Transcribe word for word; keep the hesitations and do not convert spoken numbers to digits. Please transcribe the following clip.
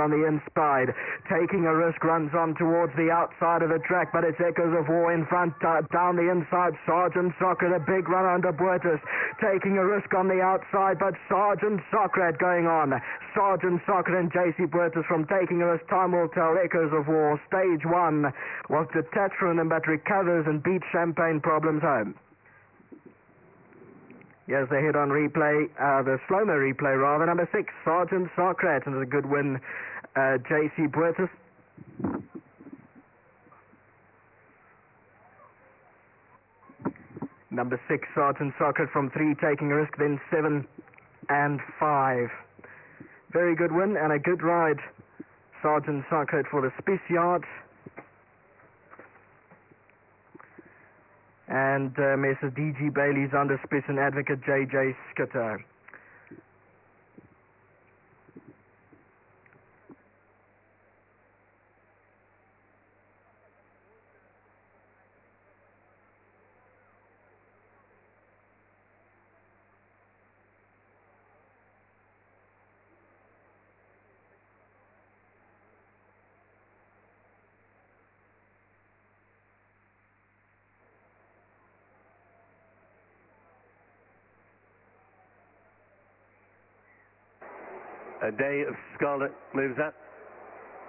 on the inside. Taking a Risk runs on towards the outside of the track, but it's Echoes of War in front. Uh, down the inside, Sergeant Soccer, a big run under Buertus. Taking a Risk on the outside, but Sergeant Soccer going on. Sergeant Soccer and J C Buertus from Taking a Risk. Time will tell. Echoes of War, stage one, was detached from them but recovers and beats Champagne Problems home. Here's the hit on replay, uh, the slow-mo replay rather. Number six, Sergeant Socrates, and it's a good win, uh, J C Buertus. Number six, Sergeant Socrates from three, Taking a Risk, then seven and five. Very good win and a good ride, Sergeant Socrates for the Spiciart. And uh, Missus D G Bailey's under Spiss and Advocate J J Skitter. A Day of Scarlet moves that.